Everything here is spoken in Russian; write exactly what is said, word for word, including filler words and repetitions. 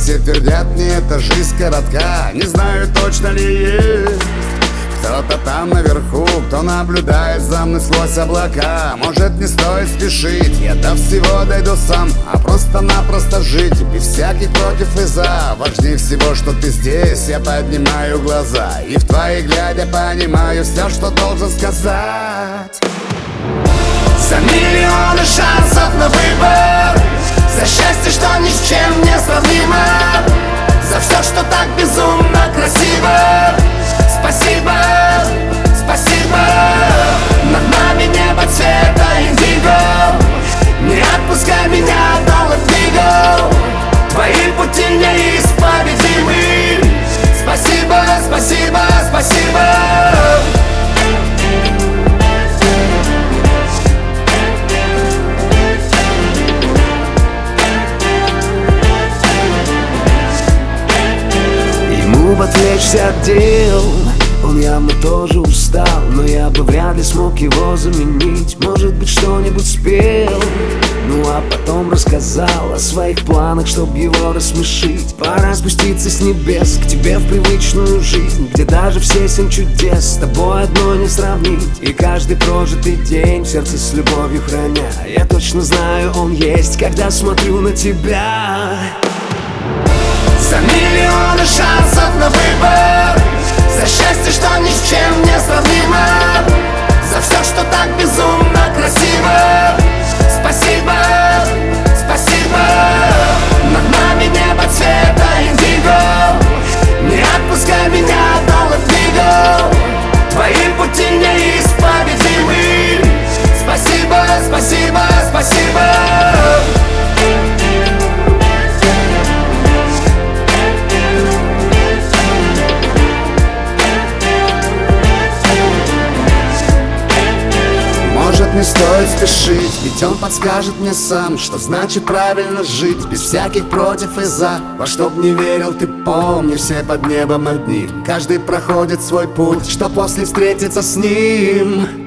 все твердят мне, эта жизнь коротка. Не знаю, точно ли есть кто-то там наверху, кто наблюдает за мной сквозь облака. Может, не стоит спешить, я до всего дойду сам, а просто-напросто жить без всяких против и за. Важнее всего, что ты здесь, я поднимаю глаза, и в твои глядя понимаю все, что должен сказать. За миллионы шансов на выбор, за счастье, что ни с чем не сравнимо, за все, что так безумно красиво. Спасибо, спасибо. Над нами небо цвета индиго. Не отпускай меня, доллар книгу. Твои пути неисповедимы. Спасибо, спасибо, спасибо. Ему бы отвлечься от дел, он явно тоже устал, но я бы вряд ли смог его заменить. Может быть, что-нибудь спел, ну а потом рассказал о своих планах, чтоб его рассмешить. Пора спуститься с небес к тебе в привычную жизнь, где даже все семь чудес с тобой одно не сравнить. И каждый прожитый день в сердце с любовью храня, я точно знаю, он есть, когда смотрю на тебя. За миллионы шансов на выбор, за счастье, что ни с чем не сравнимо, за все, что так безумно красиво. Спасибо, спасибо. Над нами небо цвета индиго. Не отпускай меня, доллар книгу. Твои пути неисповедимы. Спасибо, спасибо, спасибо. Может, не стоит спешить, ведь он подскажет мне сам, что значит правильно жить, без всяких против и за. Во что б не верил, ты помни, все под небом одни. Каждый проходит свой путь, что после встретиться с ним.